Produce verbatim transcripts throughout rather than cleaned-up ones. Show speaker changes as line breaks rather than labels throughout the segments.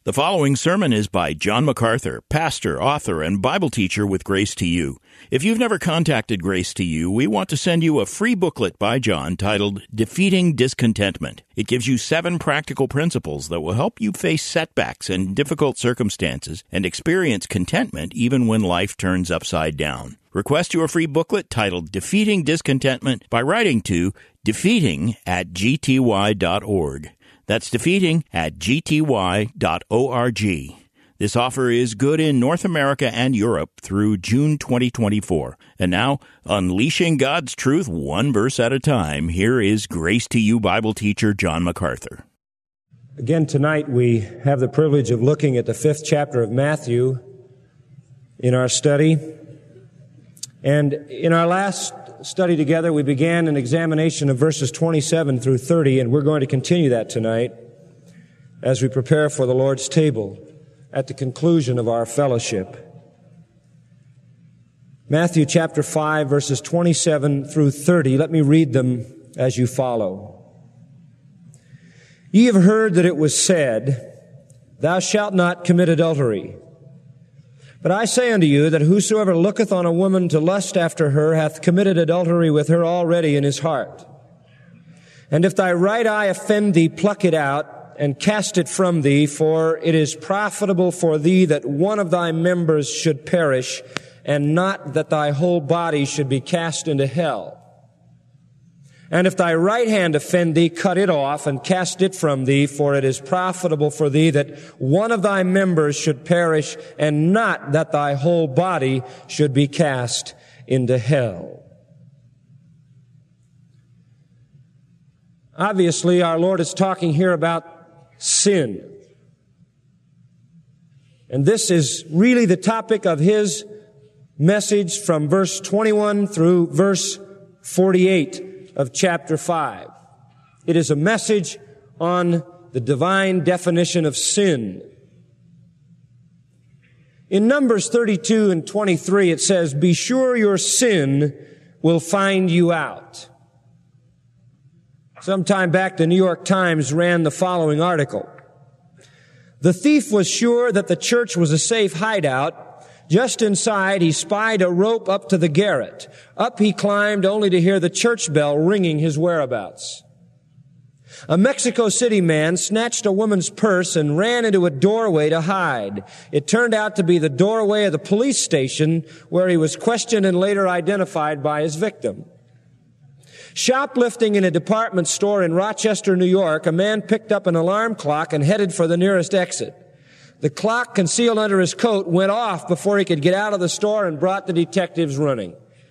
The following sermon is by John MacArthur, pastor, author, and Bible teacher with Grace to You. If you've never contacted Grace to You, we want to send you a free booklet by John titled Defeating Discontentment. It gives you seven practical principles that will help you face setbacks and difficult circumstances and experience contentment even when life turns upside down. Request your free booklet titled Defeating Discontentment by writing to defeating at g t y dot org. That's defeating at g t y dot org. This offer is good in North America and Europe through June twenty twenty-four. And now, unleashing God's truth one verse at a time, here is Grace to You Bible teacher John MacArthur.
Again, tonight we have the privilege of looking at the fifth chapter of Matthew in our study. And in our last study together, we began an examination of verses twenty-seven through thirty, and we're going to continue that tonight as we prepare for the Lord's table at the conclusion of our fellowship. Matthew chapter five, verses twenty-seven through thirty. Let me read them as you follow. Ye have heard that it was said, Thou shalt not commit adultery. But I say unto you that whosoever looketh on a woman to lust after her hath committed adultery with her already in his heart. And if thy right eye offend thee, pluck it out, and cast it from thee, for it is profitable for thee that one of thy members should perish, and not that thy whole body should be cast into hell. And if thy right hand offend thee, cut it off, and cast it from thee, for it is profitable for thee that one of thy members should perish, and not that thy whole body should be cast into hell. Obviously, our Lord is talking here about sin. And this is really the topic of His message from verse twenty-one through verse forty-eight of chapter five. It is a message on the divine definition of sin. In Numbers thirty-two and twenty-three, it says, Be sure your sin will find you out. Sometime back, the New York Times ran the following article. The thief was sure that the church was a safe hideout. Just inside, he spied a rope up to the garret. Up he climbed only to hear the church bell ringing his whereabouts. A Mexico City man snatched a woman's purse and ran into a doorway to hide. It turned out to be the doorway of the police station where he was questioned and later identified by his victim. Shoplifting in a department store in Rochester, New York, a man picked up an alarm clock and headed for the nearest exit. The clock concealed under his coat went off before he could get out of the store and brought the detectives running.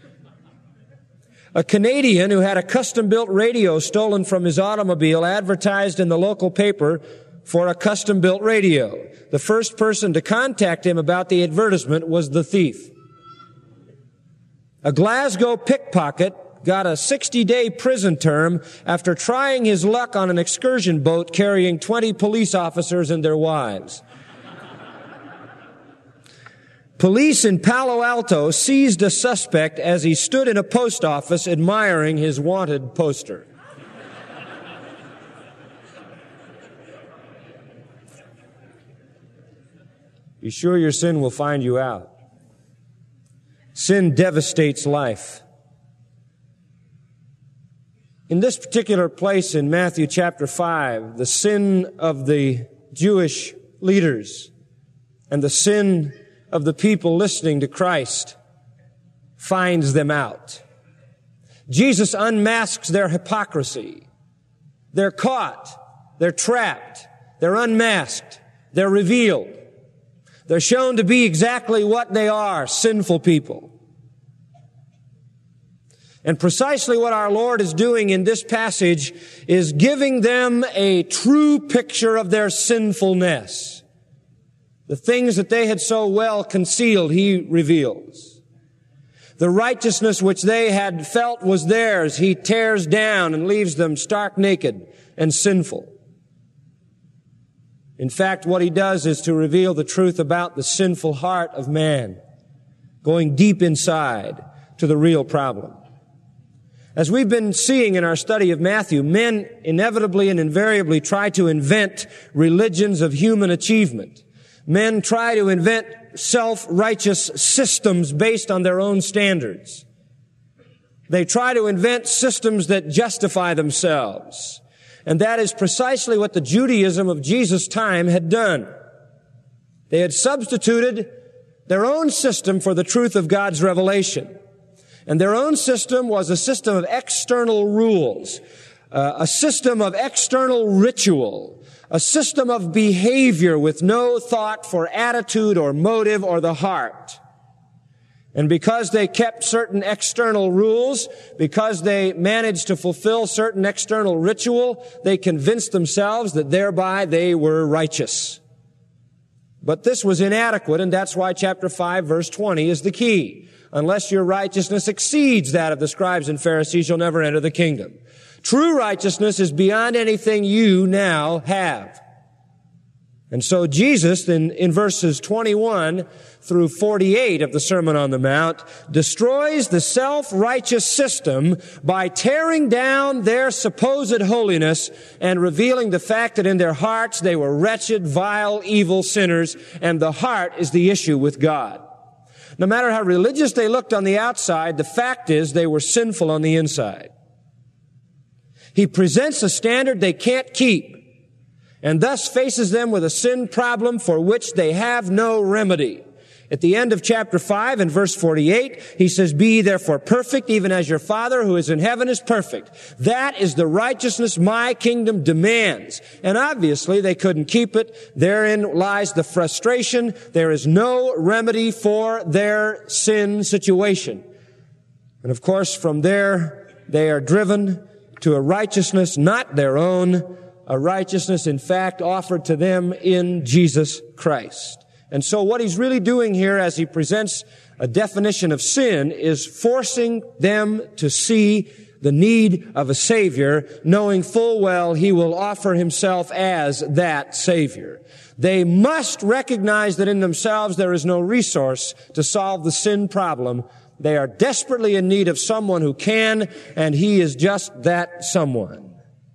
A Canadian who had a custom-built radio stolen from his automobile advertised in the local paper for a custom-built radio. The first person to contact him about the advertisement was the thief. A Glasgow pickpocket got a sixty-day prison term after trying his luck on an excursion boat carrying twenty police officers and their wives. Police in Palo Alto seized a suspect as he stood in a post office admiring his wanted poster. Be sure your sin will find you out. Sin devastates life. In this particular place in Matthew chapter five, the sin of the Jewish leaders and the sin of the people listening to Christ finds them out. Jesus unmasks their hypocrisy. They're caught. They're trapped. They're unmasked. They're revealed. They're shown to be exactly what they are, sinful people. And precisely what our Lord is doing in this passage is giving them a true picture of their sinfulness. The things that they had so well concealed, He reveals. The righteousness which they had felt was theirs, He tears down and leaves them stark naked and sinful. In fact, what He does is to reveal the truth about the sinful heart of man, going deep inside to the real problem. As we've been seeing in our study of Matthew, men inevitably and invariably try to invent religions of human achievement. Men try to invent self-righteous systems based on their own standards. They try to invent systems that justify themselves. And that is precisely what the Judaism of Jesus' time had done. They had substituted their own system for the truth of God's revelation. And their own system was a system of external rules, uh, a system of external ritual, a system of behavior with no thought for attitude or motive or the heart. And because they kept certain external rules, because they managed to fulfill certain external ritual, they convinced themselves that thereby they were righteous. But this was inadequate, and that's why chapter five, verse twenty is the key. Unless your righteousness exceeds that of the scribes and Pharisees, you'll never enter the kingdom. True righteousness is beyond anything you now have. And so Jesus, in, in verses twenty-one through forty-eight of the Sermon on the Mount, destroys the self-righteous system by tearing down their supposed holiness and revealing the fact that in their hearts they were wretched, vile, evil sinners, and the heart is the issue with God. No matter how religious they looked on the outside, the fact is they were sinful on the inside. He presents a standard they can't keep, and thus faces them with a sin problem for which they have no remedy. At the end of chapter five and verse forty-eight, he says, "Be ye therefore perfect, even as your Father who is in heaven is perfect." That is the righteousness my kingdom demands. And obviously they couldn't keep it. Therein lies the frustration. There is no remedy for their sin situation. And of course, from there, they are driven to a righteousness not their own, a righteousness, in fact, offered to them in Jesus Christ. And so what he's really doing here as he presents a definition of sin is forcing them to see the need of a Savior, knowing full well he will offer himself as that Savior. They must recognize that in themselves there is no resource to solve the sin problem. They are desperately in need of someone who can, and he is just that someone.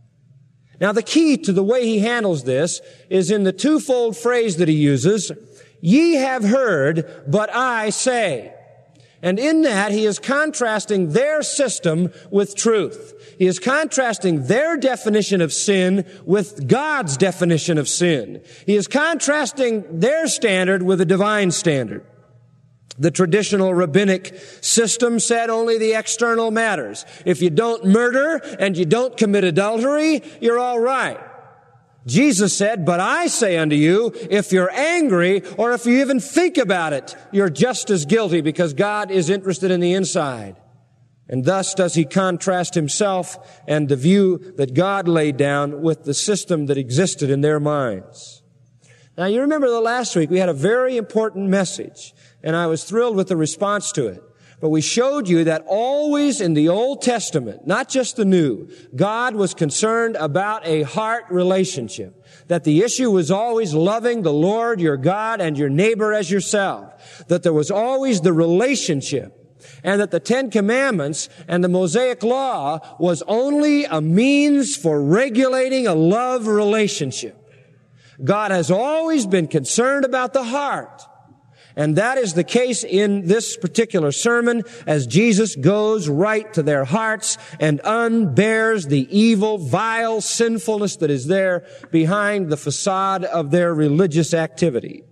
Now, the key to the way he handles this is in the twofold phrase that he uses, "Ye have heard, but I say." And in that, he is contrasting their system with truth. He is contrasting their definition of sin with God's definition of sin. He is contrasting their standard with a divine standard. The traditional rabbinic system said only the external matters. If you don't murder and you don't commit adultery, you're all right. Jesus said, "But I say unto you, if you're angry or if you even think about it, you're just as guilty because God is interested in the inside." And thus does he contrast himself and the view that God laid down with the system that existed in their minds. Now, you remember that last week we had a very important message, and I was thrilled with the response to it. But we showed you that always in the Old Testament, not just the New, God was concerned about a heart relationship. That the issue was always loving the Lord your God and your neighbor as yourself. That there was always the relationship. And that the Ten Commandments and the Mosaic Law was only a means for regulating a love relationship. God has always been concerned about the heart. And that is the case in this particular sermon as Jesus goes right to their hearts and unbears the evil, vile sinfulness that is there behind the facade of their religious activity.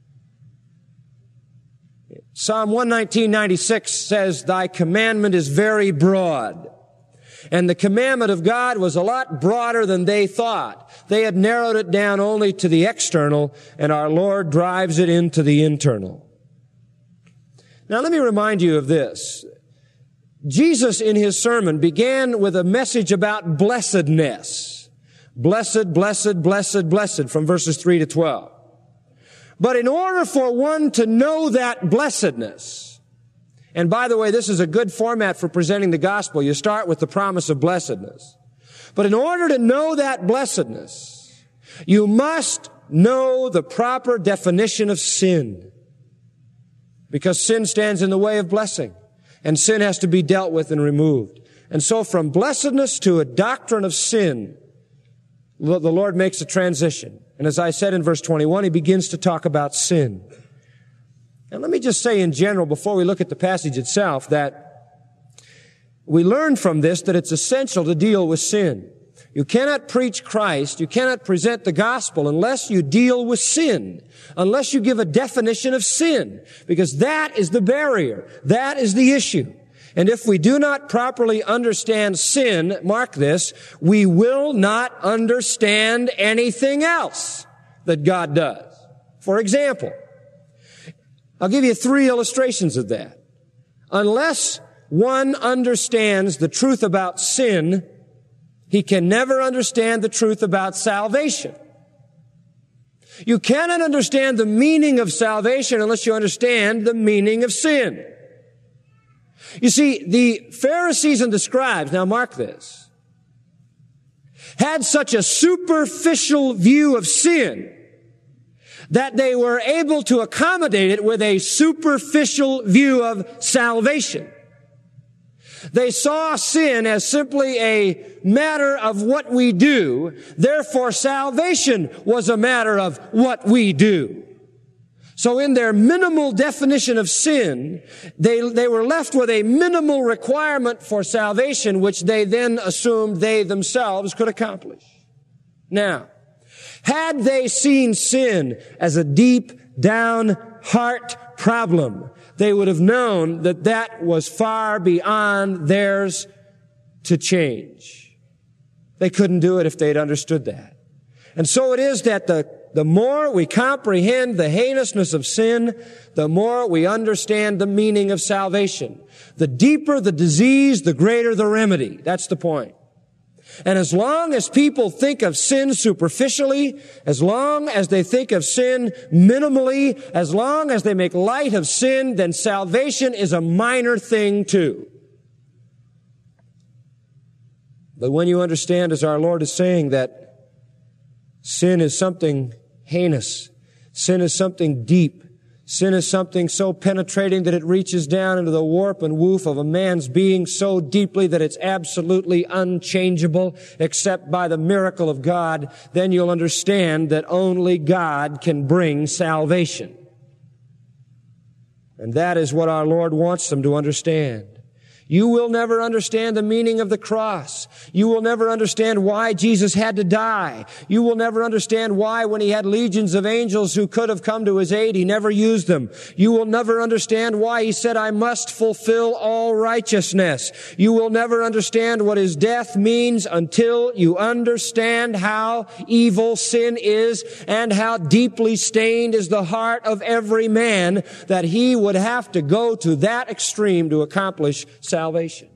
Psalm one nineteen ninety-six says, "Thy commandment is very broad." And the commandment of God was a lot broader than they thought. They had narrowed it down only to the external, and our Lord drives it into the internal. Now let me remind you of this. Jesus in his sermon began with a message about blessedness. Blessed, blessed, blessed, blessed, from verses three to twelve. But in order for one to know that blessedness, and by the way, this is a good format for presenting the gospel. You start with the promise of blessedness. But in order to know that blessedness, you must know the proper definition of sin. Because sin stands in the way of blessing. And sin has to be dealt with and removed. And so from blessedness to a doctrine of sin, the Lord makes a transition. And as I said in verse twenty-one, he begins to talk about sin. And let me just say in general, before we look at the passage itself, that we learn from this that it's essential to deal with sin. You cannot preach Christ, you cannot present the gospel unless you deal with sin, unless you give a definition of sin, because that is the barrier. That is the issue. And if we do not properly understand sin, mark this, we will not understand anything else that God does. For example, I'll give you three illustrations of that. Unless one understands the truth about sin, he can never understand the truth about salvation. You cannot understand the meaning of salvation unless you understand the meaning of sin. You see, the Pharisees and the scribes, now mark this, had such a superficial view of sin that they were able to accommodate it with a superficial view of salvation. They saw sin as simply a matter of what we do. Therefore, salvation was a matter of what we do. So in their minimal definition of sin, they, they were left with a minimal requirement for salvation, which they then assumed they themselves could accomplish. Now, had they seen sin as a deep down heart problem, they would have known that that was far beyond theirs to change. They couldn't do it if they'd understood that. And so it is that the, the more we comprehend the heinousness of sin, the more we understand the meaning of salvation. The deeper the disease, the greater the remedy. That's the point. And as long as people think of sin superficially, as long as they think of sin minimally, as long as they make light of sin, then salvation is a minor thing too. But when you understand, as our Lord is saying, that sin is something heinous, sin is something deep, sin is something so penetrating that it reaches down into the warp and woof of a man's being so deeply that it's absolutely unchangeable except by the miracle of God, then you'll understand that only God can bring salvation. And that is what our Lord wants them to understand. You will never understand the meaning of the cross. You will never understand why Jesus had to die. You will never understand why, when he had legions of angels who could have come to his aid, he never used them. You will never understand why he said, I must fulfill all righteousness. You will never understand what his death means until you understand how evil sin is and how deeply stained is the heart of every man that he would have to go to that extreme to accomplish salvation. Salvation.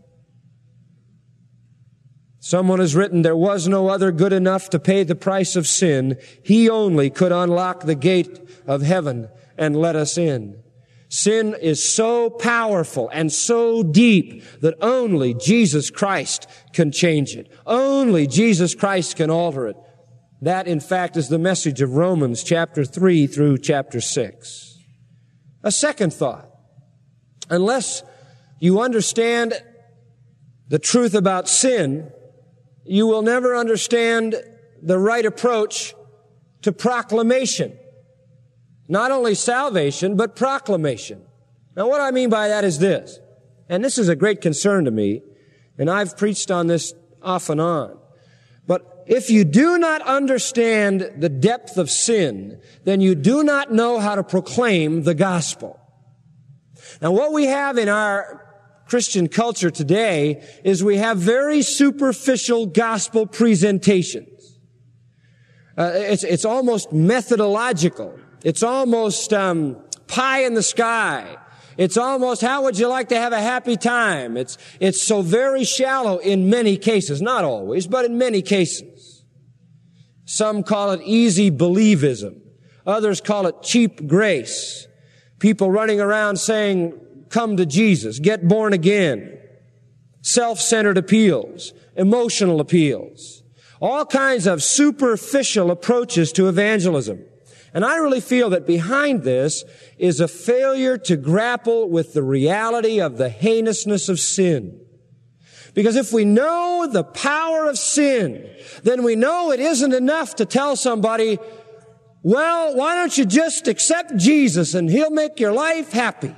Someone has written, there was no other good enough to pay the price of sin. He only could unlock the gate of heaven and let us in. Sin is so powerful and so deep that only Jesus Christ can change it. Only Jesus Christ can alter it. That, in fact, is the message of Romans chapter three through chapter six. A second thought. Unless you understand the truth about sin, you will never understand the right approach to proclamation. Not only salvation, but proclamation. Now, what I mean by that is this, and this is a great concern to me, and I've preached on this off and on. But if you do not understand the depth of sin, then you do not know how to proclaim the gospel. Now, what we have in our Christian culture today is we have very superficial gospel presentations. Uh, it's, it's almost methodological. It's almost um, pie in the sky. It's almost, how would you like to have a happy time? It's, it's so very shallow in many cases. Not always, but in many cases. Some call it easy believism. Others call it cheap grace. People running around saying, come to Jesus, get born again. Self-centered appeals, emotional appeals. All kinds of superficial approaches to evangelism. And I really feel that behind this is a failure to grapple with the reality of the heinousness of sin. Because if we know the power of sin, then we know it isn't enough to tell somebody, well, why don't you just accept Jesus and He'll make your life happy.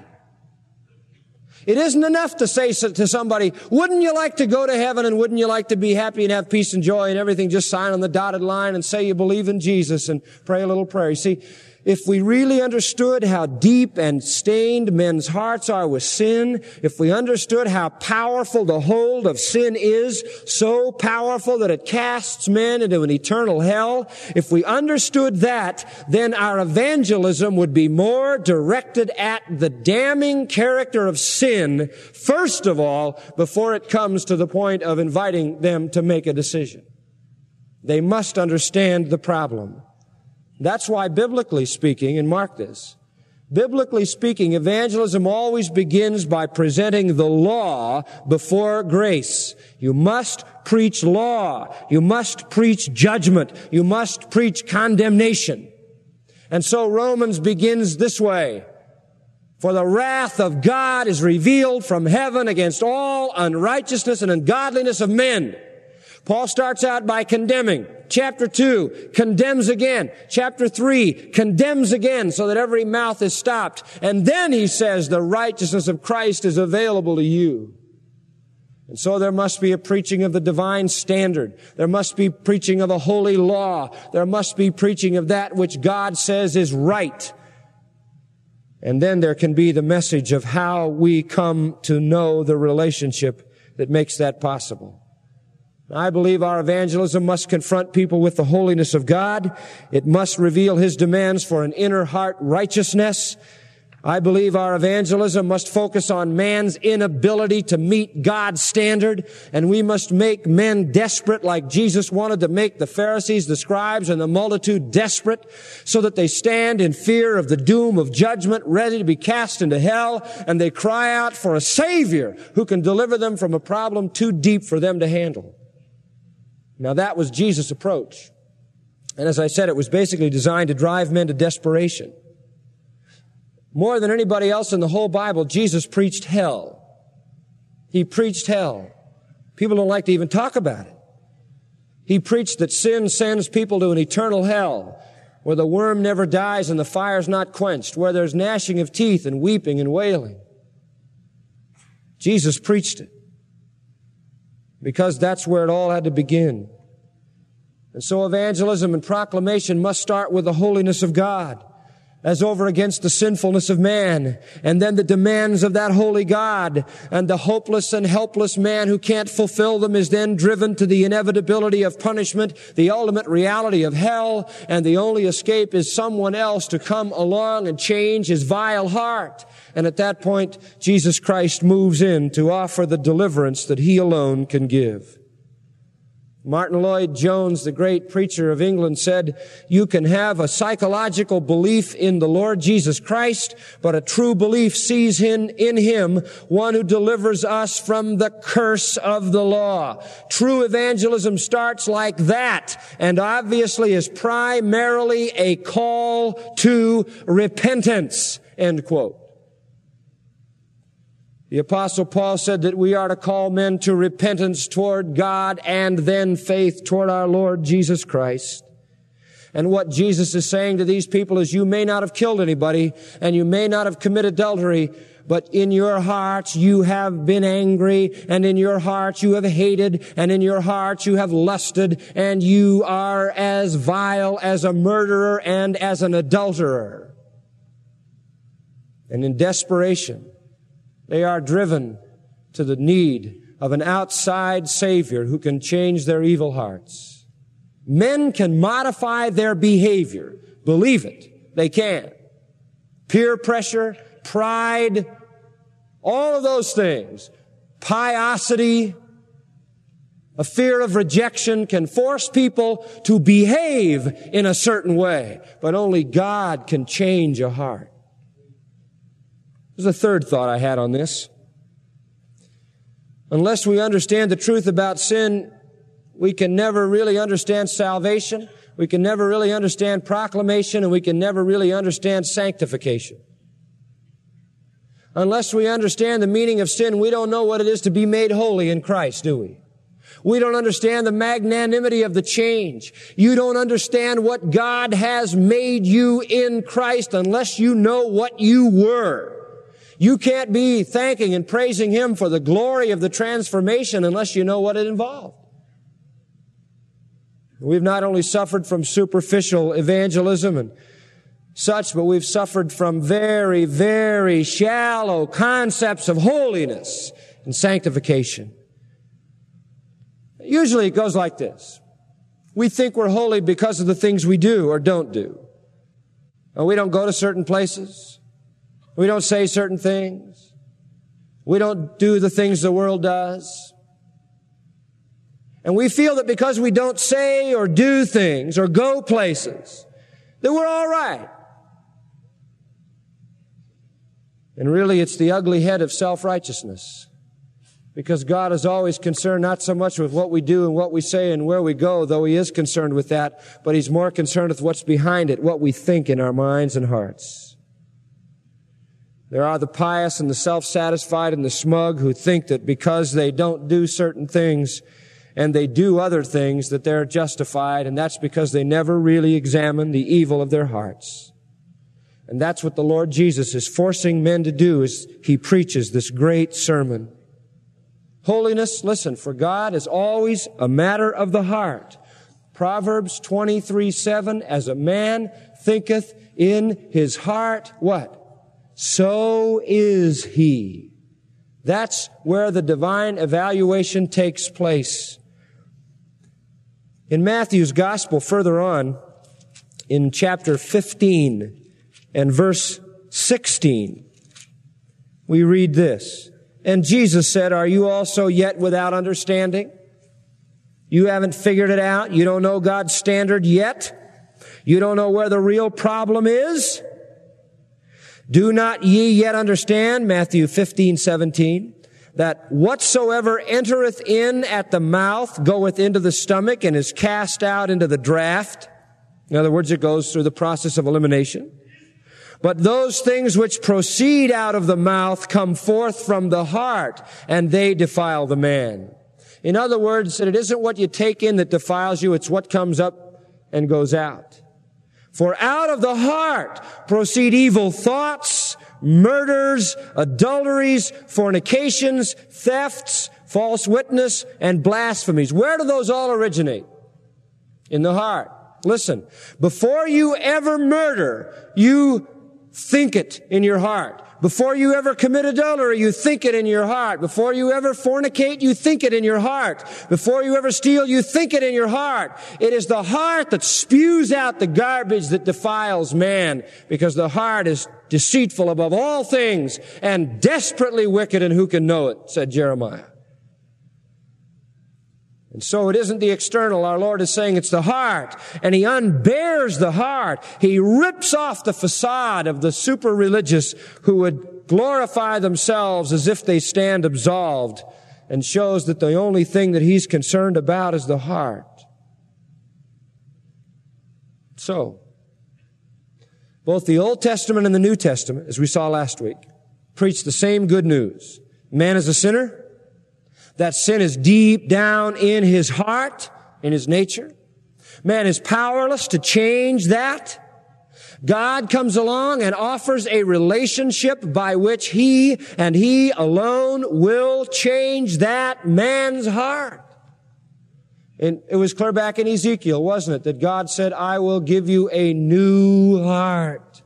It isn't enough to say to somebody, wouldn't you like to go to heaven and wouldn't you like to be happy and have peace and joy and everything? Just sign on the dotted line and say you believe in Jesus and pray a little prayer. You see, if we really understood how deep and stained men's hearts are with sin, if we understood how powerful the hold of sin is, so powerful that it casts men into an eternal hell, if we understood that, then our evangelism would be more directed at the damning character of sin, first of all, before it comes to the point of inviting them to make a decision. They must understand the problem. That's why, biblically speaking, and mark this, biblically speaking, evangelism always begins by presenting the law before grace. You must preach law. You must preach judgment. You must preach condemnation. And so Romans begins this way. For the wrath of God is revealed from heaven against all unrighteousness and ungodliness of men. Paul starts out by condemning. Chapter two condemns again. Chapter three condemns again so that every mouth is stopped. And then he says the righteousness of Christ is available to you. And so there must be a preaching of the divine standard. There must be preaching of a holy law. There must be preaching of that which God says is right. And then there can be the message of how we come to know the relationship that makes that possible. I believe our evangelism must confront people with the holiness of God. It must reveal His demands for an inner heart righteousness. I believe our evangelism must focus on man's inability to meet God's standard, and we must make men desperate like Jesus wanted to make the Pharisees, the scribes, and the multitude desperate so that they stand in fear of the doom of judgment, ready to be cast into hell, and they cry out for a Savior who can deliver them from a problem too deep for them to handle. Now that was Jesus' approach. And as I said, it was basically designed to drive men to desperation. More than anybody else in the whole Bible, Jesus preached hell. He preached hell. People don't like to even talk about it. He preached that sin sends people to an eternal hell, where the worm never dies and the fire's not quenched, where there's gnashing of teeth and weeping and wailing. Jesus preached it, because that's where it all had to begin. And so evangelism and proclamation must start with the holiness of God as over against the sinfulness of man, and then the demands of that holy God, and the hopeless and helpless man who can't fulfill them is then driven to the inevitability of punishment, the ultimate reality of hell, and the only escape is someone else to come along and change his vile heart. And at that point, Jesus Christ moves in to offer the deliverance that He alone can give. Martin Lloyd-Jones, the great preacher of England, said, you can have a psychological belief in the Lord Jesus Christ, but a true belief sees in, in Him one who delivers us from the curse of the law. True evangelism starts like that, and obviously is primarily a call to repentance, end quote. The Apostle Paul said that we are to call men to repentance toward God and then faith toward our Lord Jesus Christ. And what Jesus is saying to these people is, you may not have killed anybody and you may not have committed adultery, but in your hearts you have been angry, and in your hearts you have hated, and in your hearts you have lusted, and you are as vile as a murderer and as an adulterer. And in desperation, they are driven to the need of an outside Savior who can change their evil hearts. Men can modify their behavior. Believe it. They can. Peer pressure, pride, all of those things, piosity, a fear of rejection can force people to behave in a certain way. But only God can change a heart. There's a third thought I had on this. Unless we understand the truth about sin, we can never really understand salvation, we can never really understand proclamation, and we can never really understand sanctification. Unless we understand the meaning of sin, we don't know what it is to be made holy in Christ, do we? We don't understand the magnanimity of the change. You don't understand what God has made you in Christ unless you know what you were. You can't be thanking and praising Him for the glory of the transformation unless you know what it involved. We've not only suffered from superficial evangelism and such, but we've suffered from very, very shallow concepts of holiness and sanctification. Usually it goes like this. We think we're holy because of the things we do or don't do. And we don't go to certain places. We don't say certain things. We don't do the things the world does. And we feel that because we don't say or do things or go places, that we're all right. And really, it's the ugly head of self-righteousness. Because God is always concerned not so much with what we do and what we say and where we go, though He is concerned with that, but He's more concerned with what's behind it, what we think in our minds and hearts. There are the pious and the self-satisfied and the smug who think that because they don't do certain things and they do other things that they're justified, and that's because they never really examine the evil of their hearts. And that's what the Lord Jesus is forcing men to do as He preaches this great sermon. Holiness, listen, for God is always a matter of the heart. Proverbs twenty-three seven, as a man thinketh in his heart, what? So is he. That's where the divine evaluation takes place. In Matthew's Gospel, further on, in chapter fifteen and verse sixteen, we read this. And Jesus said, are you also yet without understanding? You haven't figured it out? You don't know God's standard yet? You don't know where the real problem is? Do not ye yet understand, Matthew fifteen seventeen, that whatsoever entereth in at the mouth goeth into the stomach and is cast out into the draught? In other words, it goes through the process of elimination. But those things which proceed out of the mouth come forth from the heart, and they defile the man. In other words, it isn't what you take in that defiles you, it's what comes up and goes out. For out of the heart proceed evil thoughts, murders, adulteries, fornications, thefts, false witness, and blasphemies. Where do those all originate? In the heart. Listen, before you ever murder, you think it in your heart. Before you ever commit adultery, you think it in your heart. Before you ever fornicate, you think it in your heart. Before you ever steal, you think it in your heart. It is the heart that spews out the garbage that defiles man, because the heart is deceitful above all things and desperately wicked, and who can know it, said Jeremiah. And so it isn't the external. Our Lord is saying it's the heart. And He unbears the heart. He rips off the facade of the super religious who would glorify themselves as if they stand absolved, and shows that the only thing that He's concerned about is the heart. So, both the Old Testament and the New Testament, as we saw last week, preach the same good news. Man is a sinner. That sin is deep down in his heart, in his nature. Man is powerless to change that. God comes along and offers a relationship by which He and He alone will change that man's heart. And it was clear back in Ezekiel, wasn't it, that God said, I will give you a new heart.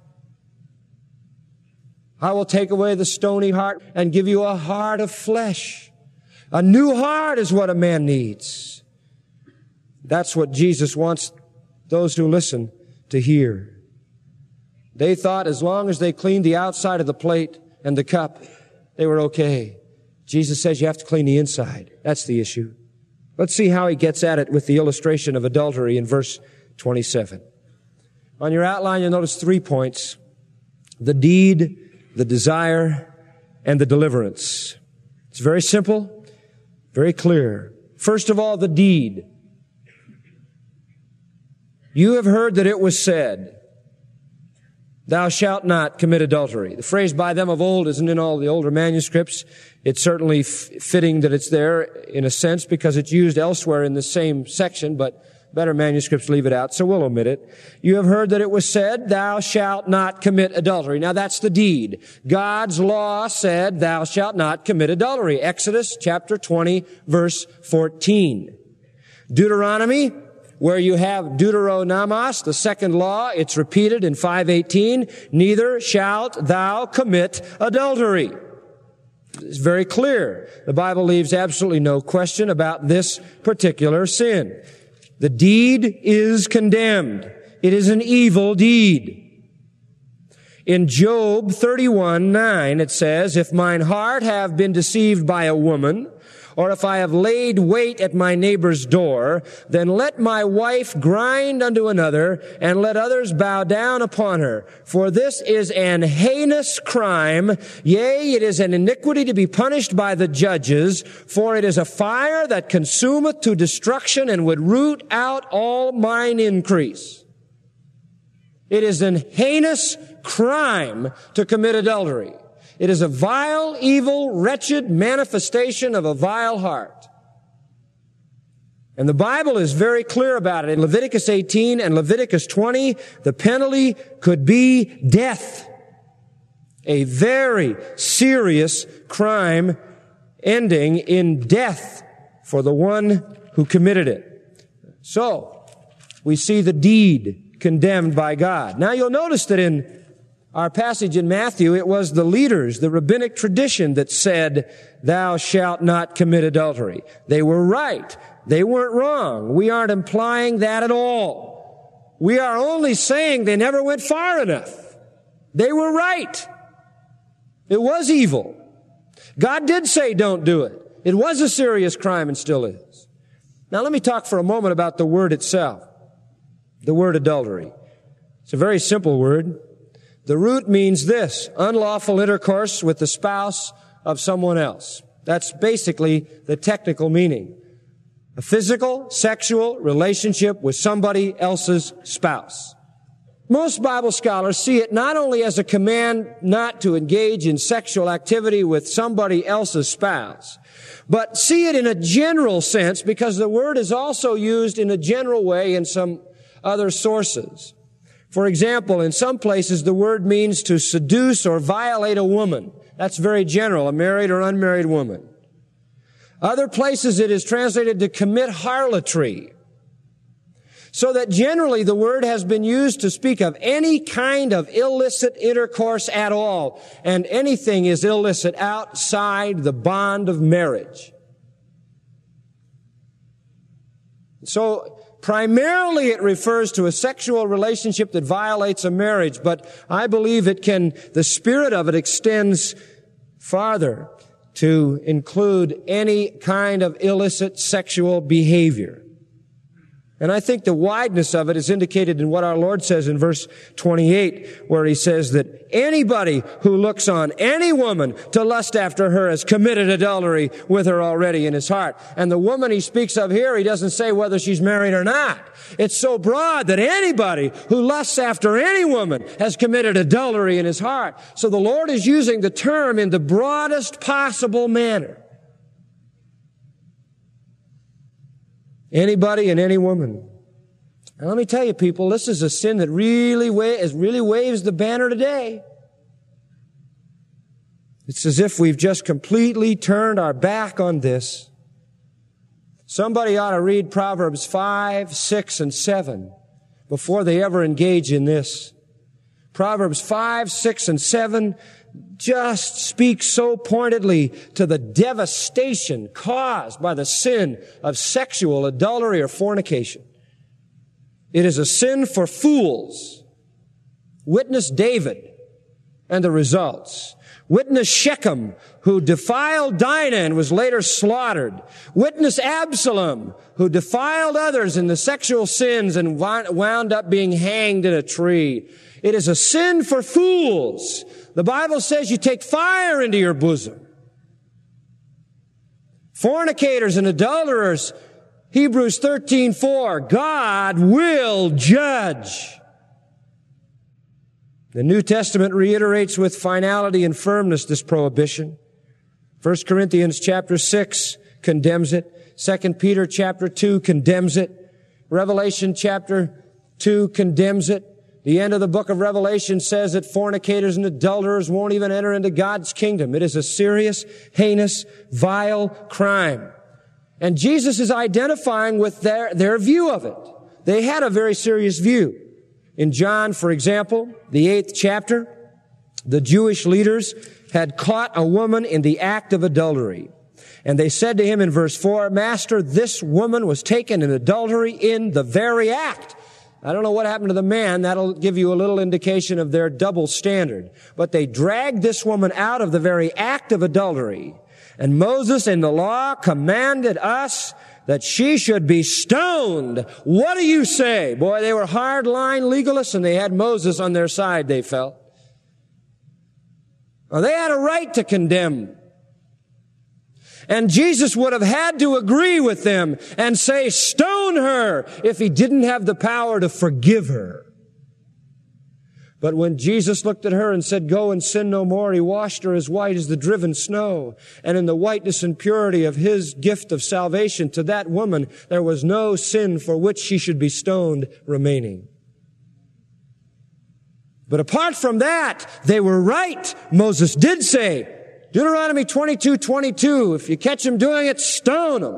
I will take away the stony heart and give you a heart of flesh. A new heart is what a man needs. That's what Jesus wants those who listen to hear. They thought as long as they cleaned the outside of the plate and the cup, they were okay. Jesus says you have to clean the inside. That's the issue. Let's see how He gets at it with the illustration of adultery in verse twenty-seven. On your outline, you'll notice three points: the deed, the desire, and the deliverance. It's very simple. Very clear. First of all, the deed. You have heard that it was said. Thou shalt not commit adultery. The phrase by them of old isn't in all the older manuscripts. It's certainly f- fitting that it's there in a sense because it's used elsewhere in the same section, but better manuscripts leave it out, so we'll omit it. You have heard that it was said, thou shalt not commit adultery. Now that's the deed. God's law said, thou shalt not commit adultery. Exodus chapter twenty, verse fourteen. Deuteronomy, where you have Deuteronomos, the second law, it's repeated in five eighteen, neither shalt thou commit adultery. It's very clear. The Bible leaves absolutely no question about this particular sin. The deed is condemned. It is an evil deed. In Job thirty-one nine, it says, if mine heart have been deceived by a woman, or if I have laid wait at my neighbor's door, then let my wife grind unto another, and let others bow down upon her. For this is an heinous crime, yea, it is an iniquity to be punished by the judges, for it is a fire that consumeth to destruction, and would root out all mine increase. It is an heinous crime to commit adultery. It is a vile, evil, wretched manifestation of a vile heart. And the Bible is very clear about it. In Leviticus eighteen and Leviticus twenty, the penalty could be death. A very serious crime ending in death for the one who committed it. So, we see the deed condemned by God. Now you'll notice that in our passage in Matthew, it was the leaders, the rabbinic tradition that said, thou shalt not commit adultery. They were right. They weren't wrong. We aren't implying that at all. We are only saying they never went far enough. They were right. It was evil. God did say don't do it. It was a serious crime and still is. Now let me talk for a moment about the word itself. The word adultery. It's a very simple word. The root means this, unlawful intercourse with the spouse of someone else. That's basically the technical meaning. A physical, sexual relationship with somebody else's spouse. Most Bible scholars see it not only as a command not to engage in sexual activity with somebody else's spouse, but see it in a general sense because the word is also used in a general way in some other sources. For example, in some places the word means to seduce or violate a woman. That's very general, a married or unmarried woman. Other places it is translated to commit harlotry. So that generally the word has been used to speak of any kind of illicit intercourse at all, and anything is illicit outside the bond of marriage. So, primarily it refers to a sexual relationship that violates a marriage, but I believe it can, the spirit of it extends farther to include any kind of illicit sexual behavior. And I think the wideness of it is indicated in what our Lord says in verse twenty-eight, where He says that anybody who looks on any woman to lust after her has committed adultery with her already in his heart. And the woman He speaks of here, He doesn't say whether she's married or not. It's so broad that anybody who lusts after any woman has committed adultery in his heart. So the Lord is using the term in the broadest possible manner. Anybody and any woman. And let me tell you, people, this is a sin that really, wa- really waves the banner today. It's as if we've just completely turned our back on this. Somebody ought to read Proverbs five, six, and seven before they ever engage in this. Proverbs five, six, and seven just speaks so pointedly to the devastation caused by the sin of sexual adultery or fornication. It is a sin for fools. Witness David and the results. Witness Shechem, who defiled Dinah and was later slaughtered. Witness Absalom, who defiled others in the sexual sins and wound up being hanged in a tree. It is a sin for fools. The Bible says you take fire into your bosom. Fornicators and adulterers, Hebrews thirteen four, God will judge. The New Testament reiterates with finality and firmness this prohibition. First Corinthians chapter six condemns it. Second Peter chapter two condemns it. Revelation chapter two condemns it. The end of the book of Revelation says that fornicators and adulterers won't even enter into God's kingdom. It is a serious, heinous, vile crime. And Jesus is identifying with their, their view of it. They had a very serious view. In John, for example, the eighth chapter, the Jewish leaders had caught a woman in the act of adultery. And they said to him in verse four, Master, this woman was taken in adultery in the very act. I don't know what happened to the man. That'll give you a little indication of their double standard. But they dragged this woman out of the very act of adultery. And Moses in the law commanded us that she should be stoned. What do you say? Boy, they were hard-line legalists, and they had Moses on their side, they felt. Well, they had a right to condemn. And Jesus would have had to agree with them and say, stone her, if he didn't have the power to forgive her. But when Jesus looked at her and said, go and sin no more, he washed her as white as the driven snow. And in the whiteness and purity of his gift of salvation to that woman, there was no sin for which she should be stoned remaining. But apart from that, they were right. Moses did say, Deuteronomy twenty-two twenty-two, if you catch them doing it, stone them.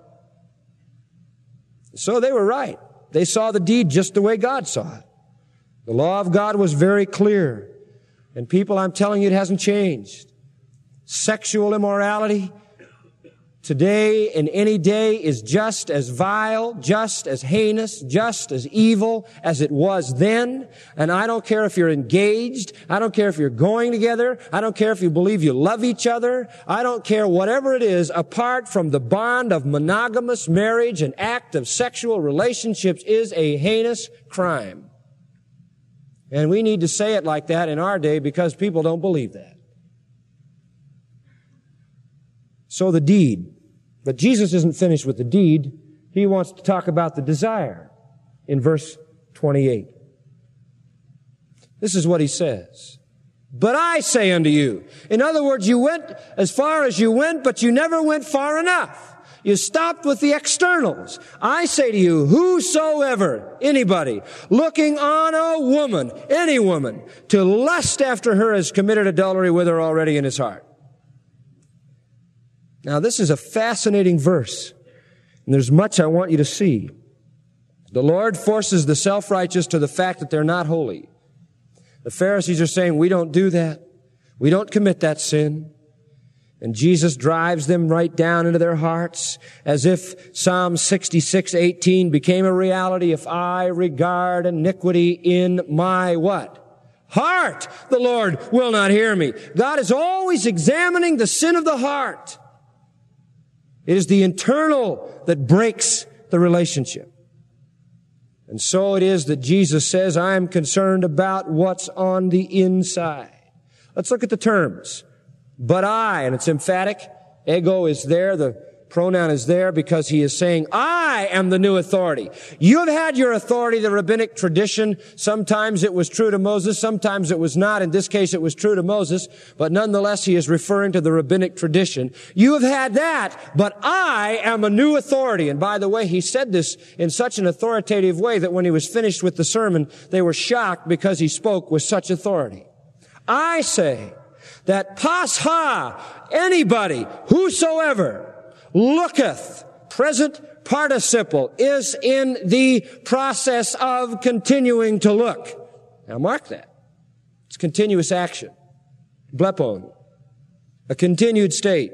So they were right. They saw the deed just the way God saw it. The law of God was very clear. And people, I'm telling you, it hasn't changed. Sexual immorality today and any day is just as vile, just as heinous, just as evil as it was then. And I don't care if you're engaged. I don't care if you're going together. I don't care if you believe you love each other. I don't care whatever it is, apart from the bond of monogamous marriage, an act of sexual relationships is a heinous crime. And we need to say it like that in our day because people don't believe that. So the deed. But Jesus isn't finished with the deed. He wants to talk about the desire in verse twenty-eight. This is what he says. But I say unto you. In other words, you went as far as you went, but you never went far enough. You stopped with the externals. I say to you, whosoever, anybody, looking on a woman, any woman, to lust after her has committed adultery with her already in his heart. Now, this is a fascinating verse, and there's much I want you to see. The Lord forces the self-righteous to the fact that they're not holy. The Pharisees are saying, we don't do that. We don't commit that sin. And Jesus drives them right down into their hearts as if Psalm sixty-six eighteen became a reality. If I regard iniquity in my what? Heart, the Lord will not hear me. God is always examining the sin of the heart. It is the internal that breaks the relationship. And so it is that Jesus says, I am concerned about what's on the inside. Let's look at the terms. But I, and it's emphatic. Ego is there. The pronoun is there because he is saying, I am the new authority. You have had your authority, the rabbinic tradition. Sometimes it was true to Moses. Sometimes it was not. In this case, it was true to Moses. But nonetheless, he is referring to the rabbinic tradition. You have had that, but I am a new authority. And by the way, he said this in such an authoritative way that when he was finished with the sermon, they were shocked because he spoke with such authority. I say that pasha, anybody, whosoever, looketh, present participle, is in the process of continuing to look. Now mark that. It's continuous action. Blepon. A continued state.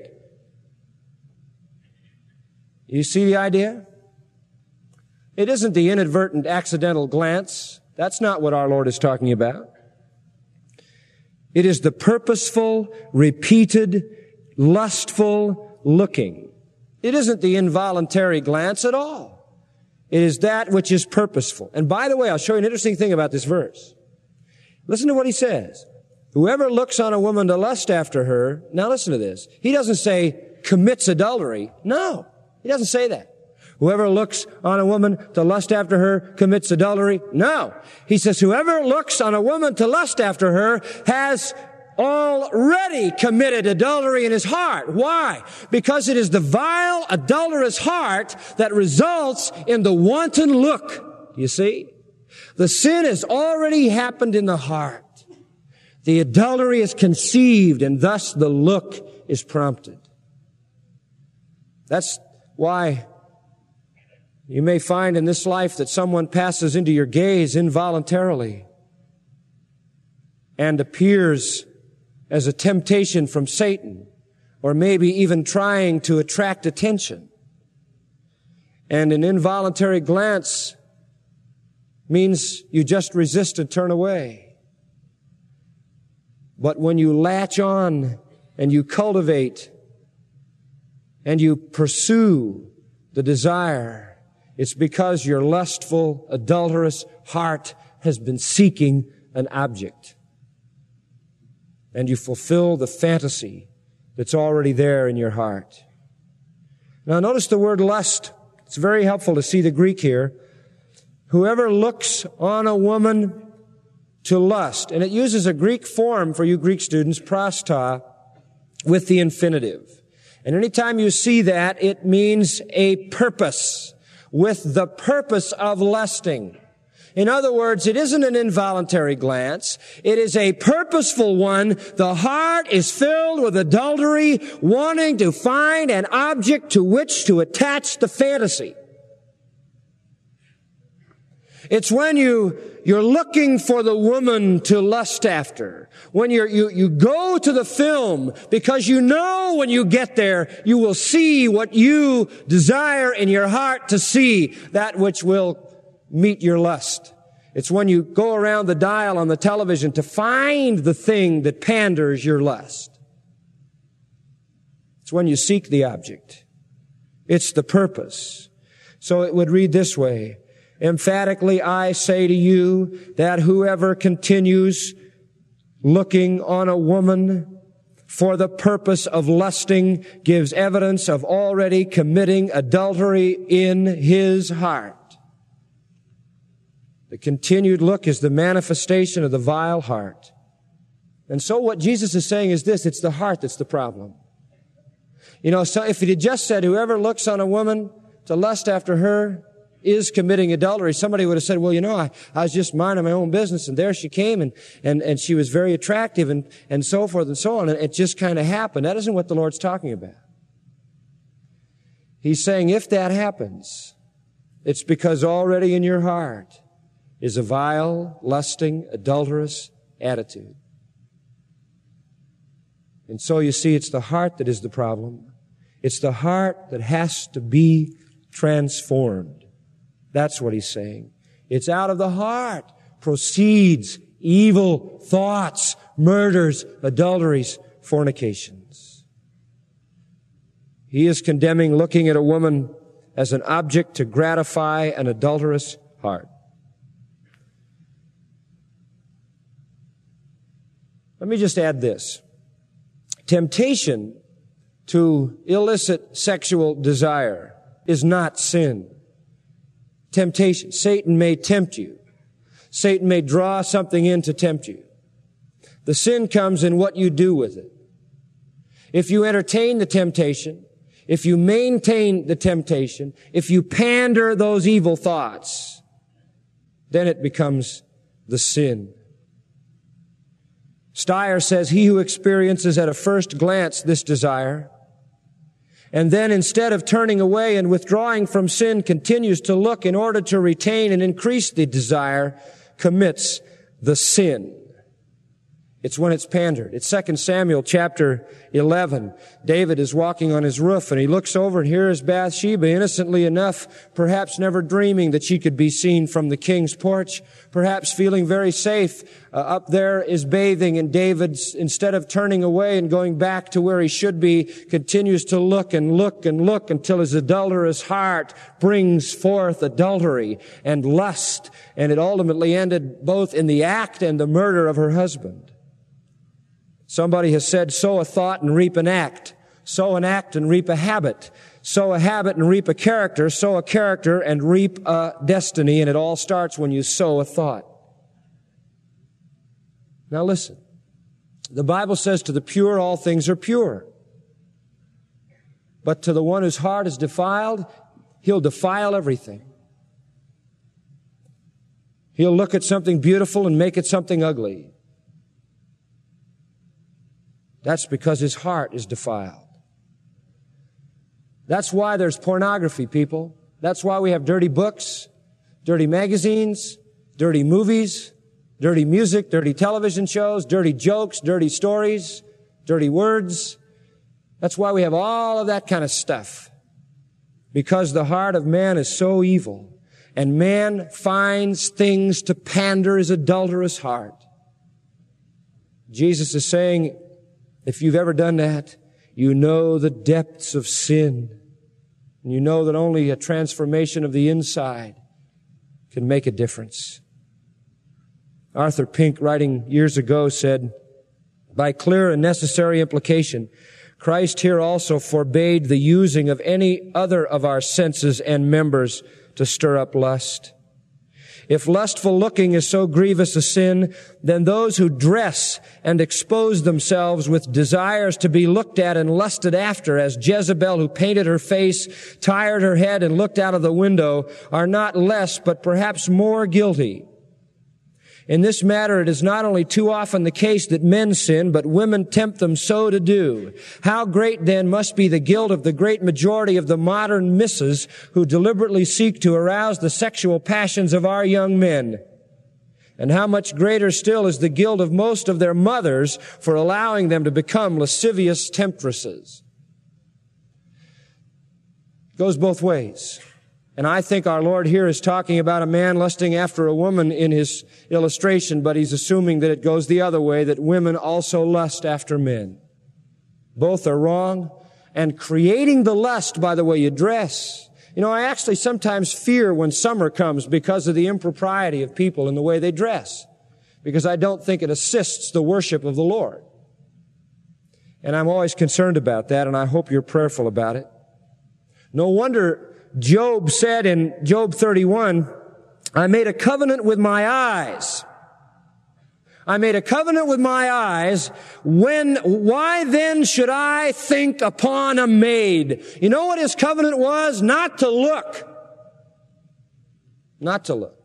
You see the idea? It isn't the inadvertent accidental glance. That's not what our Lord is talking about. It is the purposeful, repeated, lustful looking. It isn't the involuntary glance at all. It is that which is purposeful. And by the way, I'll show you an interesting thing about this verse. Listen to what he says. Whoever looks on a woman to lust after her, now listen to this. He doesn't say commits adultery. No, he doesn't say that. Whoever looks on a woman to lust after her commits adultery. No. He says, whoever looks on a woman to lust after her has already committed adultery in his heart. Why? Because it is the vile, adulterous heart that results in the wanton look. You see? The sin has already happened in the heart. The adultery is conceived, and thus the look is prompted. That's why you may find in this life that someone passes into your gaze involuntarily and appears as a temptation from Satan, or maybe even trying to attract attention. And an involuntary glance means you just resist and turn away. But when you latch on and you cultivate and you pursue the desire, it's because your lustful, adulterous heart has been seeking an object. And you fulfill the fantasy that's already there in your heart. Now notice the word lust. It's very helpful to see the Greek here. Whoever looks on a woman to lust, and it uses a Greek form for you Greek students, prasta, with the infinitive. And anytime you see that, it means a purpose, with the purpose of lusting. In other words, it isn't an involuntary glance. It is a purposeful one. The heart is filled with adultery, wanting to find an object to which to attach the fantasy. It's when you, you're looking for the woman to lust after. When you're, you, you go to the film because you know when you get there, you will see what you desire in your heart to see, that which will meet your lust. It's when you go around the dial on the television to find the thing that panders your lust. It's when you seek the object. It's the purpose. So it would read this way. Emphatically, I say to you that whoever continues looking on a woman for the purpose of lusting gives evidence of already committing adultery in his heart. The continued look is the manifestation of the vile heart. And so what Jesus is saying is this, it's the heart that's the problem. You know, so if he had just said, whoever looks on a woman to lust after her is committing adultery, somebody would have said, well, you know, I, I was just minding my own business, and there she came, and, and, and she was very attractive, and, and so forth and so on, and it just kind of happened. That isn't what the Lord's talking about. He's saying if that happens, it's because already in your heart is a vile, lusting, adulterous attitude. And so you see, it's the heart that is the problem. It's the heart that has to be transformed. That's what he's saying. It's out of the heart proceeds evil thoughts, murders, adulteries, fornications. He is condemning looking at a woman as an object to gratify an adulterous heart. Let me just add this. Temptation to illicit sexual desire is not sin. Temptation. Satan may tempt you. Satan may draw something in to tempt you. The sin comes in what you do with it. If you entertain the temptation, if you maintain the temptation, if you pander those evil thoughts, then it becomes the sin. Steyer says, he who experiences at a first glance this desire, and then instead of turning away and withdrawing from sin, continues to look in order to retain and increase the desire, commits the sin. It's when it's pandered. It's Second Samuel chapter eleven. David is walking on his roof, and he looks over, and here is Bathsheba, innocently enough, perhaps never dreaming that she could be seen from the king's porch, perhaps feeling very safe. Uh, up there is bathing, and David, instead of turning away and going back to where he should be, continues to look and look and look until his adulterous heart brings forth adultery and lust, and it ultimately ended both in the act and the murder of her husband. Somebody has said, sow a thought and reap an act. Sow an act and reap a habit. sow a habit and reap a character, sow a character and reap a destiny, and it all starts when you sow a thought. Now listen. The Bible says to the pure, all things are pure. But to the one whose heart is defiled, he'll defile everything. He'll look at something beautiful and make it something ugly. That's because his heart is defiled. That's why there's pornography, people. That's why we have dirty books, dirty magazines, dirty movies, dirty music, dirty television shows, dirty jokes, dirty stories, dirty words. That's why we have all of that kind of stuff. Because the heart of man is so evil, and man finds things to pander his adulterous heart. Jesus is saying, if you've ever done that, you know the depths of sin. And you know that only a transformation of the inside can make a difference. Arthur Pink, writing years ago, said, by clear and necessary implication, Christ here also forbade the using of any other of our senses and members to stir up lust. If lustful looking is so grievous a sin, then those who dress and expose themselves with desires to be looked at and lusted after, as Jezebel, who painted her face, tired her head, and looked out of the window, are not less, but perhaps more guilty. In this matter, it is not only too often the case that men sin, but women tempt them so to do. How great then must be the guilt of the great majority of the modern misses who deliberately seek to arouse the sexual passions of our young men. And how much greater still is the guilt of most of their mothers for allowing them to become lascivious temptresses. It goes both ways. And I think our Lord here is talking about a man lusting after a woman in his illustration, but he's assuming that it goes the other way, that women also lust after men. Both are wrong. And creating the lust by the way you dress. You know, I actually sometimes fear when summer comes because of the impropriety of people in the way they dress, because I don't think it assists the worship of the Lord. And I'm always concerned about that, and I hope you're prayerful about it. No wonder Job said in Job thirty-one, I made a covenant with my eyes. I made a covenant with my eyes. When, why then should I think upon a maid? You know what his covenant was? Not to look. Not to look.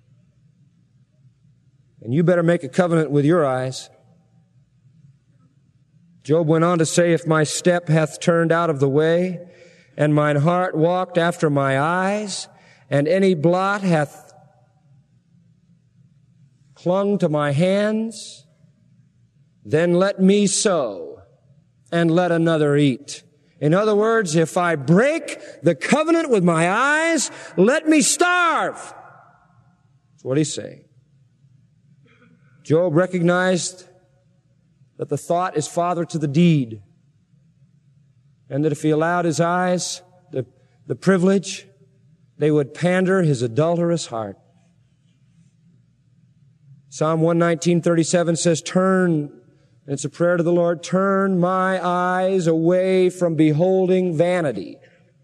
And you better make a covenant with your eyes. Job went on to say, if my step hath turned out of the way, and mine heart walked after my eyes, and any blot hath clung to my hands, then let me sow, and let another eat. In other words, if I break the covenant with my eyes, let me starve. That's what he's saying. Job recognized that the thought is father to the deed. And that if he allowed his eyes the, the privilege, they would pander his adulterous heart. Psalm one nineteen thirty-seven says, turn, and it's a prayer to the Lord, turn my eyes away from beholding vanity.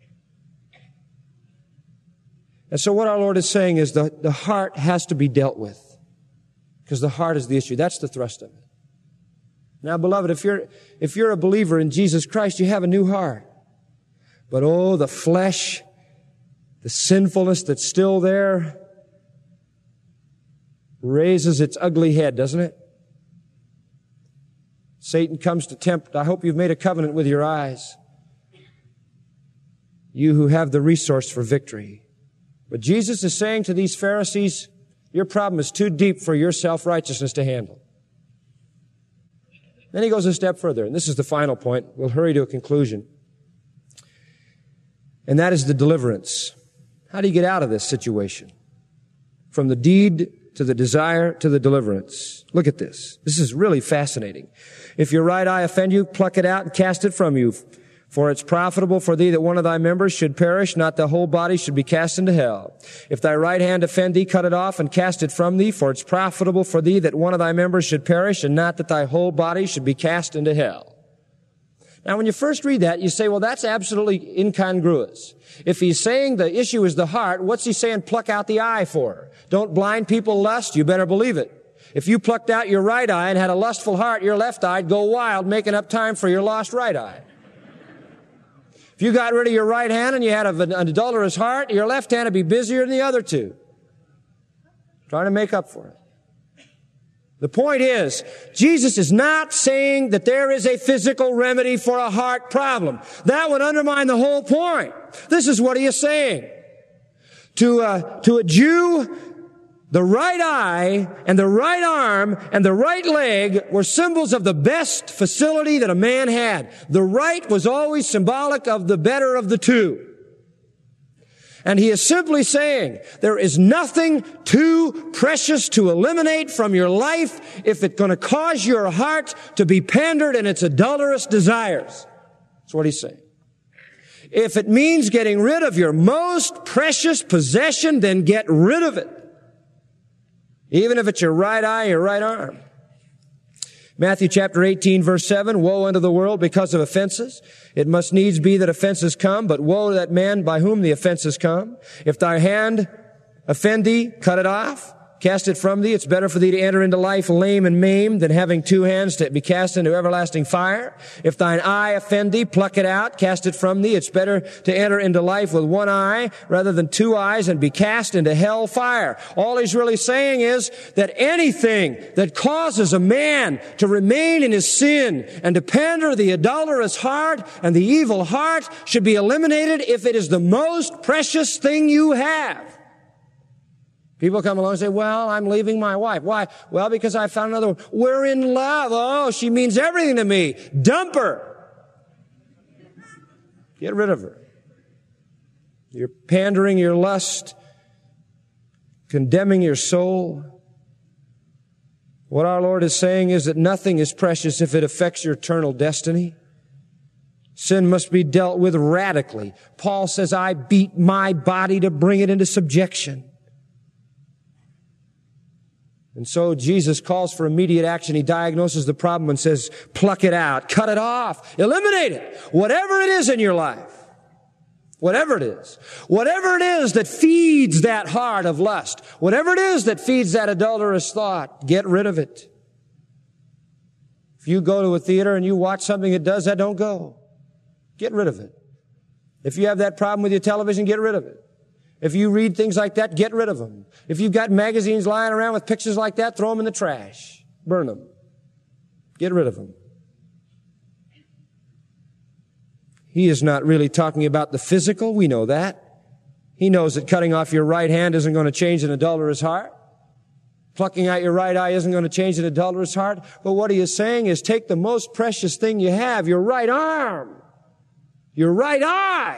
And so what our Lord is saying is the, the heart has to be dealt with, because the heart is the issue. That's the thrust of it. Now, beloved, if you're, if you're a believer in Jesus Christ, you have a new heart. But oh, the flesh, the sinfulness that's still there, raises its ugly head, doesn't it? Satan comes to tempt. I hope you've made a covenant with your eyes. You who have the resource for victory. But Jesus is saying to these Pharisees, your problem is too deep for your self-righteousness to handle. Then he goes a step further, and this is the final point. We'll hurry to a conclusion. And that is the deliverance. How do you get out of this situation? From the deed to the desire to the deliverance. Look at this. This is really fascinating. If your right eye offend you, pluck it out and cast it from you. For it's profitable for thee that one of thy members should perish, not the whole body should be cast into hell. If thy right hand offend thee, cut it off and cast it from thee, for it's profitable for thee that one of thy members should perish, and not that thy whole body should be cast into hell. Now, when you first read that, you say, well, that's absolutely incongruous. If he's saying the issue is the heart, what's he saying pluck out the eye for? Don't blind people lust? You better believe it. If you plucked out your right eye and had a lustful heart, your left eye'd go wild, making up time for your lost right eye. If you got rid of your right hand and you had an adulterous heart, your left hand would be busier than the other two, trying to make up for it. The point is, Jesus is not saying that there is a physical remedy for a heart problem. That would undermine the whole point. This is what he is saying. To, uh, to a Jew, the right eye and the right arm and the right leg were symbols of the best facility that a man had. The right was always symbolic of the better of the two. And he is simply saying, there is nothing too precious to eliminate from your life if it's going to cause your heart to be pandered in its adulterous desires. That's what he's saying. If it means getting rid of your most precious possession, then get rid of it. Even if it's your right eye, your right arm. Matthew chapter eighteen, verse seven, woe unto the world because of offenses. It must needs be that offenses come, but woe to that man by whom the offenses come. If thy hand offend thee, cut it off. Cast it from thee. It's better for thee to enter into life lame and maimed than having two hands to be cast into everlasting fire. If thine eye offend thee, pluck it out. Cast it from thee. It's better to enter into life with one eye rather than two eyes and be cast into hell fire. All he's really saying is that anything that causes a man to remain in his sin and to pander the adulterous heart and the evil heart should be eliminated if it is the most precious thing you have. People come along and say, well, I'm leaving my wife. Why? Well, because I found another one. We're in love. Oh, she means everything to me. Dump her. Get rid of her. You're pandering your lust, condemning your soul. What our Lord is saying is that nothing is precious if it affects your eternal destiny. Sin must be dealt with radically. Paul says, I beat my body to bring it into subjection. And so Jesus calls for immediate action. He diagnoses the problem and says, pluck it out, cut it off, eliminate it. Whatever it is in your life, whatever it is, whatever it is that feeds that heart of lust, whatever it is that feeds that adulterous thought, get rid of it. If you go to a theater and you watch something that does that, don't go. Get rid of it. If you have that problem with your television, get rid of it. If you read things like that, get rid of them. If you've got magazines lying around with pictures like that, throw them in the trash. Burn them. Get rid of them. He is not really talking about the physical. We know that. He knows that cutting off your right hand isn't going to change an adulterous heart. Plucking out your right eye isn't going to change an adulterous heart. But what he is saying is take the most precious thing you have, your right arm, your right eye,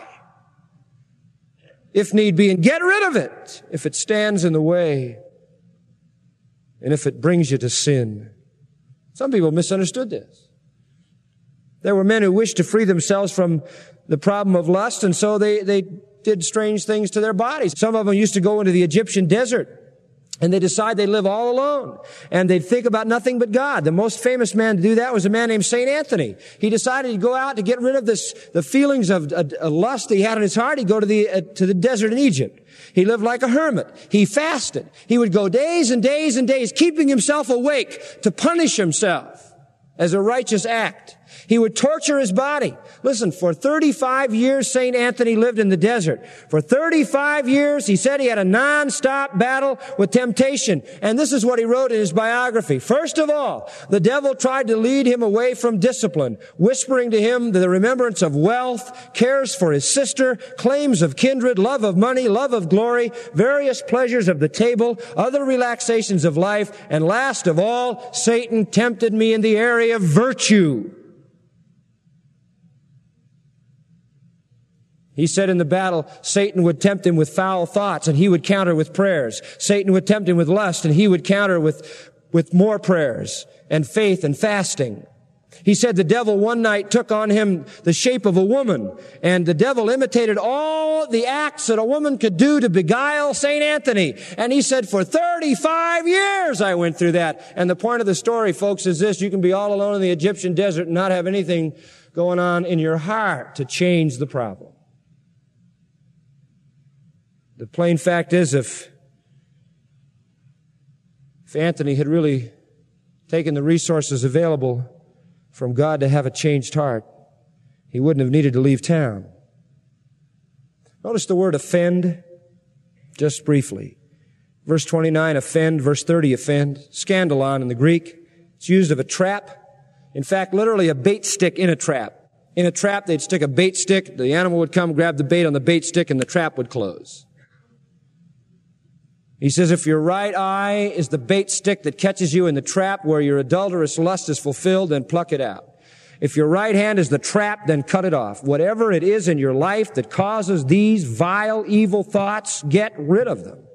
if need be, and get rid of it if it stands in the way and if it brings you to sin. Some people misunderstood this. There were men who wished to free themselves from the problem of lust, and so they, they did strange things to their bodies. Some of them used to go into the Egyptian desert, and they decide they live all alone, and they'd think about nothing but God. The most famous man to do that was a man named Saint Anthony. He decided to go out to get rid of this, the feelings of uh, uh, lust that he had in his heart. He'd go to the, uh, to the desert in Egypt. He lived like a hermit. He fasted. He would go days and days and days, keeping himself awake to punish himself as a righteous act. He would torture his body. Listen, for thirty-five years, Saint Anthony lived in the desert. For thirty-five years, he said he had a non-stop battle with temptation. And this is what he wrote in his biography. First of all, the devil tried to lead him away from discipline, whispering to him the remembrance of wealth, cares for his sister, claims of kindred, love of money, love of glory, various pleasures of the table, other relaxations of life, and last of all, Satan tempted me in the area of virtue. He said in the battle, Satan would tempt him with foul thoughts and he would counter with prayers. Satan would tempt him with lust and he would counter with, with more prayers and faith and fasting. He said the devil one night took on him the shape of a woman, and the devil imitated all the acts that a woman could do to beguile Saint Anthony. And he said, for thirty-five years I went through that. And the point of the story, folks, is this: you can be all alone in the Egyptian desert and not have anything going on in your heart to change the problem. The plain fact is, if, if Anthony had really taken the resources available from God to have a changed heart, he wouldn't have needed to leave town. Notice the word offend, just briefly. Verse twenty-nine, offend. Verse thirty, offend. Scandalon in the Greek. It's used of a trap. In fact, literally a bait stick in a trap. In a trap, they'd stick a bait stick. The animal would come, grab the bait on the bait stick, and the trap would close. He says, if your right eye is the bait stick that catches you in the trap where your adulterous lust is fulfilled, then pluck it out. If your right hand is the trap, then cut it off. Whatever it is in your life that causes these vile, evil thoughts, get rid of them.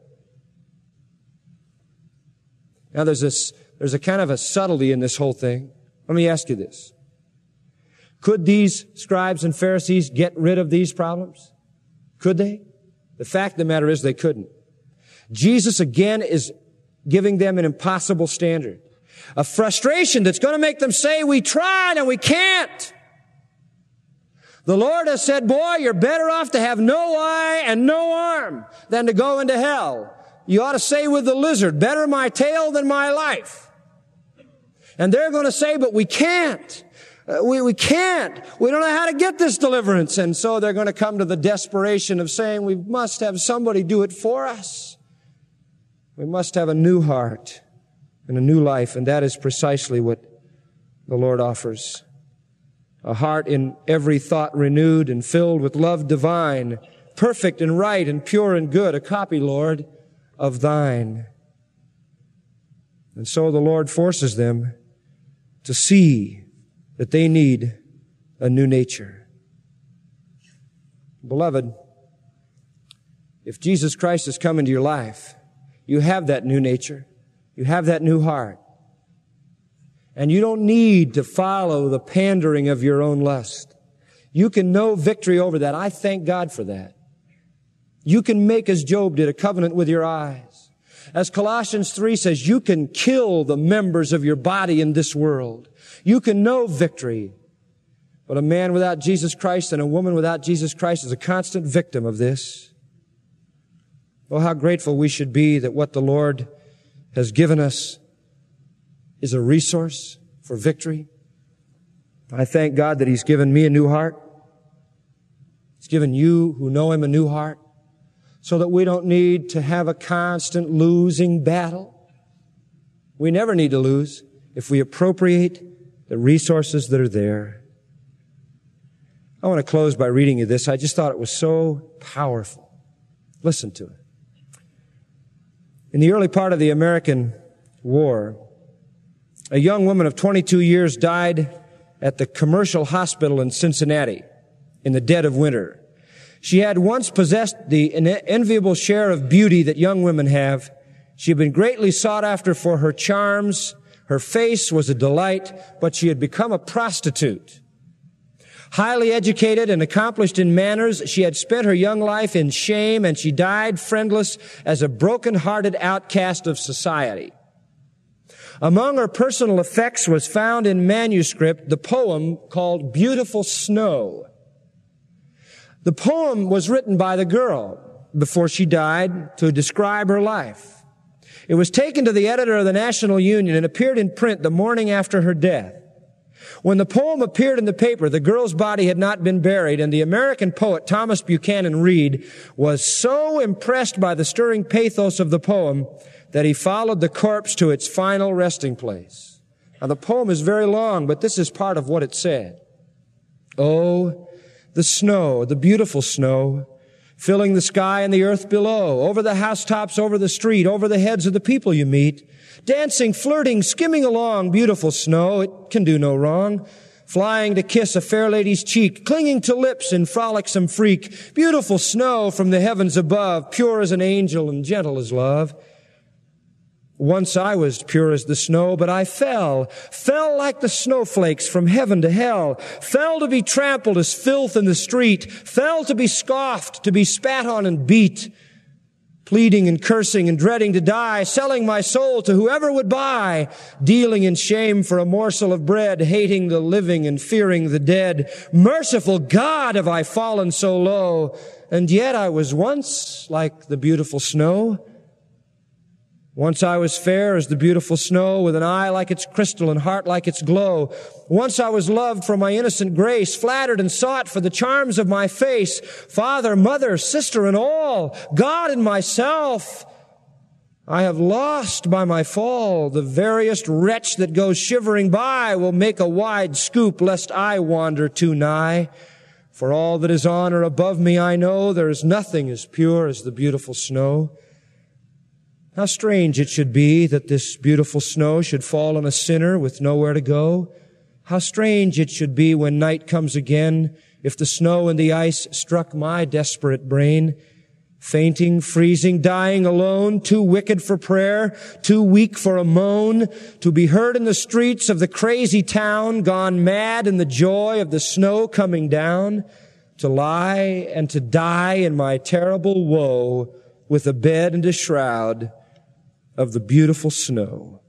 Now there's this, there's a kind of a subtlety in this whole thing. Let me ask you this. Could these scribes and Pharisees get rid of these problems? Could they? The fact of the matter is they couldn't. Jesus again is giving them an impossible standard. A frustration that's going to make them say, we tried and we can't. The Lord has said, boy, you're better off to have no eye and no arm than to go into hell. You ought to say with the lizard, better my tail than my life. And they're going to say, but we can't. Uh, we, we can't. We don't know how to get this deliverance. And so they're going to come to the desperation of saying, we must have somebody do it for us. We must have a new heart and a new life, and that is precisely what the Lord offers. A heart in every thought renewed and filled with love divine, perfect and right and pure and good, a copy, Lord, of thine. And so the Lord forces them to see that they need a new nature. Beloved, if Jesus Christ has come into your life, you have that new nature. You have that new heart. And you don't need to follow the pandering of your own lust. You can know victory over that. I thank God for that. You can make, as Job did, a covenant with your eyes. As Colossians three says, you can kill the members of your body in this world. You can know victory. But a man without Jesus Christ and a woman without Jesus Christ is a constant victim of this. Oh, how grateful we should be that what the Lord has given us is a resource for victory. I thank God that He's given me a new heart. He's given you who know Him a new heart so that we don't need to have a constant losing battle. We never need to lose if we appropriate the resources that are there. I want to close by reading you this. I just thought it was so powerful. Listen to it. In the early part of the American War, a young woman of twenty-two years died at the commercial hospital in Cincinnati in the dead of winter. She had once possessed the enviable share of beauty that young women have. She had been greatly sought after for her charms. Her face was a delight, but she had become a prostitute. Highly educated and accomplished in manners, she had spent her young life in shame, and she died friendless as a broken-hearted outcast of society. Among her personal effects was found in manuscript the poem called Beautiful Snow. The poem was written by the girl before she died to describe her life. It was taken to the editor of the National Union and appeared in print the morning after her death. When the poem appeared in the paper, the girl's body had not been buried, and the American poet Thomas Buchanan Reed was so impressed by the stirring pathos of the poem that he followed the corpse to its final resting place. Now, the poem is very long, but this is part of what it said. Oh, the snow, the beautiful snow, filling the sky and the earth below, over the housetops, over the street, over the heads of the people you meet, dancing, flirting, skimming along, beautiful snow, it can do no wrong, flying to kiss a fair lady's cheek, clinging to lips in frolicsome freak, beautiful snow from the heavens above, pure as an angel and gentle as love. Once I was pure as the snow, but I fell, fell like the snowflakes from heaven to hell, fell to be trampled as filth in the street, fell to be scoffed, to be spat on and beat. pleading and cursing and dreading to die, selling my soul to whoever would buy, dealing in shame for a morsel of bread, hating the living and fearing the dead. Merciful God, have I fallen so low, and yet I was once like the beautiful snow. Once I was fair as the beautiful snow, with an eye like its crystal and heart like its glow. Once I was loved for my innocent grace, flattered and sought for the charms of my face. Father, mother, sister, and all, God and myself, I have lost by my fall. The veriest wretch that goes shivering by will make a wide scoop lest I wander too nigh. For all that is on or above me, I know there is nothing as pure as the beautiful snow. How strange it should be that this beautiful snow should fall on a sinner with nowhere to go. How strange it should be when night comes again, if the snow and the ice struck my desperate brain. Fainting, freezing, dying alone, too wicked for prayer, too weak for a moan, to be heard in the streets of the crazy town, gone mad in the joy of the snow coming down, to lie and to die in my terrible woe, with a bed and a shroud of the beautiful snow.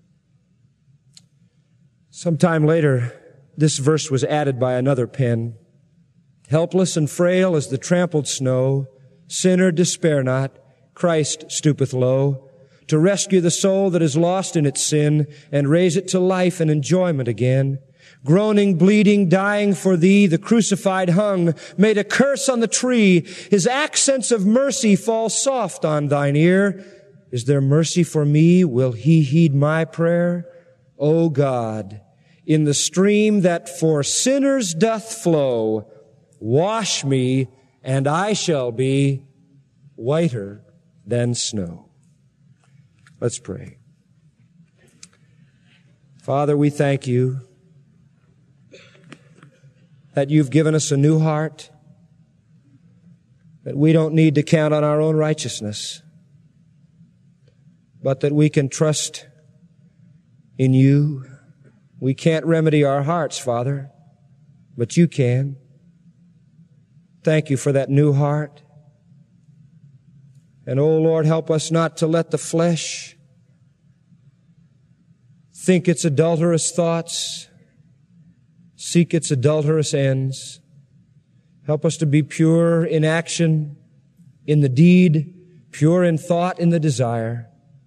Sometime later, this verse was added by another pen. Helpless and frail as the trampled snow, sinner, despair not, Christ stoopeth low, to rescue the soul that is lost in its sin, and raise it to life and enjoyment again. Groaning, bleeding, dying for thee, the crucified hung, made a curse on the tree. His accents of mercy fall soft on thine ear. Is there mercy for me? Will he heed my prayer? O God, in the stream that for sinners doth flow, wash me, and I shall be whiter than snow. Let's pray. Father, we thank you that you've given us a new heart, that we don't need to count on our own righteousness, but that we can trust in you. We can't remedy our hearts, Father, but you can. Thank you for that new heart. And, oh Lord, help us not to let the flesh think its adulterous thoughts, seek its adulterous ends. Help us to be pure in action, in the deed, pure in thought, in the desire.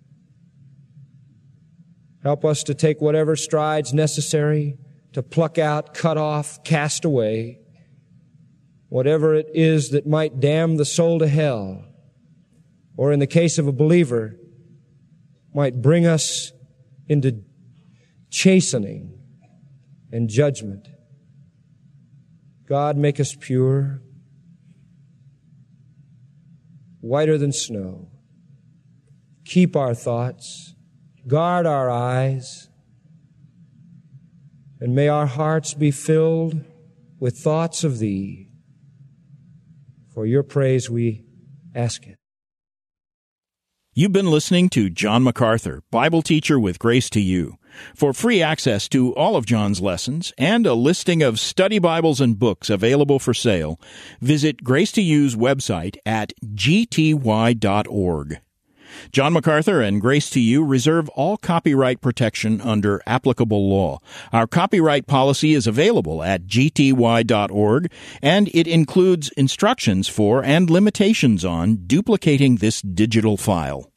Help us to take whatever strides necessary to pluck out, cut off, cast away whatever it is that might damn the soul to hell, or in the case of a believer, might bring us into chastening and judgment. God, make us pure, whiter than snow. Keep our thoughts. Guard our eyes, and may our hearts be filled with thoughts of Thee. For your praise we ask it.
You've been listening to John MacArthur, Bible teacher with Grace to You. For free access to all of John's lessons and a listing of study Bibles and books available for sale, visit Grace to You's website at g t y dot org. John MacArthur and Grace to You reserve all copyright protection under applicable law. Our copyright policy is available at g t y dot org, and it includes instructions for and limitations on duplicating this digital file.